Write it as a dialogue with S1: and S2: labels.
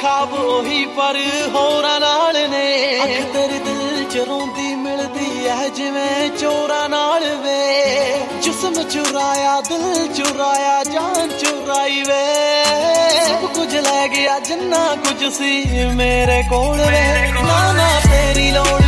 S1: ਖਾਬ ਉਹੀ ਪਰ ਹੋਰਾਂ ਨਾਲ ਨੇ। ਅੱਖ ਤੇਰੇ ਦਿਲ ਚ ਰੋਂਦੀ ਮਿਲਦੀ ਐ ਜਿਵੇਂ ਚੋਰਾਂ ਨਾਲ ਵੇ। ਜਿਸਮ ਚੁਰਾਇਆ ਦਿਲ ਚੁਰਾਇਆ ਜਾਨ ਚੁਰਾਈ ਵੇ। ਸਭ ਕੁਝ ਲੈ ਗਿਆ ਜਿੰਨਾ ਕੁਝ ਸੀ ਮੇਰੇ ਕੋਲ ਵੇ। ਨਾ ਨਾ ਤੇਰੀ ਲੋੜ